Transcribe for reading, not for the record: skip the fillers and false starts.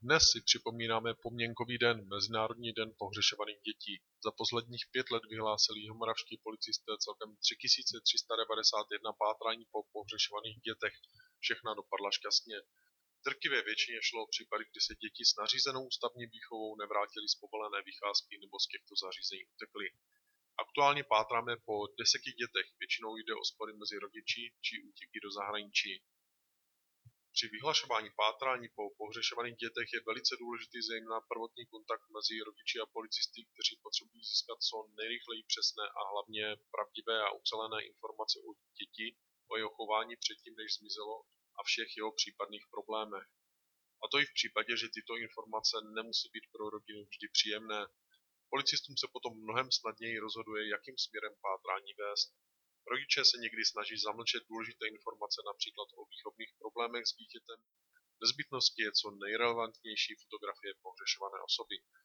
Dnes si připomínáme Pomněnkový den, Mezinárodní den pohřešovaných dětí. Za posledních 5 let vyhlásili jihomoravští policisté celkem 3391 pátrání po pohřešovaných dětech. Všechna dopadla šťastně. V drtivé většině šlo o případy, kdy se děti s nařízenou ústavní výchovou nevrátily z povolené vycházky nebo z těchto zařízení utekly. Aktuálně pátráme po 10 dětech, většinou jde o spory mezi rodiči či útěky do zahraničí. Při vyhlašování pátrání po pohřešovaných dětech je velice důležitý zejména prvotní kontakt mezi rodiči a policisty, kteří potřebují získat co nejrychleji přesné a hlavně pravdivé a ucelené informace o děti, o jeho chování předtím, než zmizelo a všech jeho případných problémech. A to i v případě, že tyto informace nemusí být pro rodinu vždy příjemné. Policistům se potom mnohem snadněji rozhoduje, jakým směrem pátrání vést. Rodiče se někdy snaží zamlčet důležité informace například o výchovných problémech s dítětem. Nezbytností je co nejrelevantnější fotografie pohřešované osoby.